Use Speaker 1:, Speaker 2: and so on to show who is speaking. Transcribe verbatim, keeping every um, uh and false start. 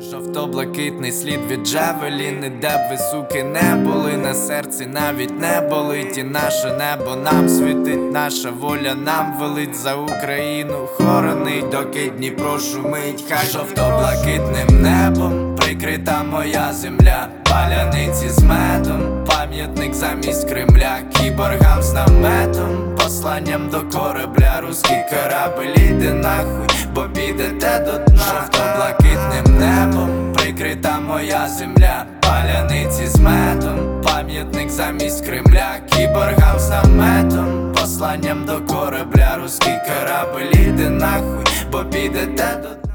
Speaker 1: Жовто-блакитний слід від Джавеліни, де б ви, суки, не були, на серці навіть не болить. І наше небо нам світить, наша воля нам велить, за Україну хоронить, доки Дніпро шумить. Хай жовто-блакитним небом прикрита моя земля, паляниці з медом, пам'ятник замість Кремля, кіборгам з наметом, посланням до корабля. Руський корабель, іди нахуй, бо підете до дна. Жовто-блакитним небом прикрита моя земля, паляниці з медом, пам'ятник замість Кремля, кіборгам з наметом, посланням до корабля. Руський корабель, іди нахуй, бо підете до дна.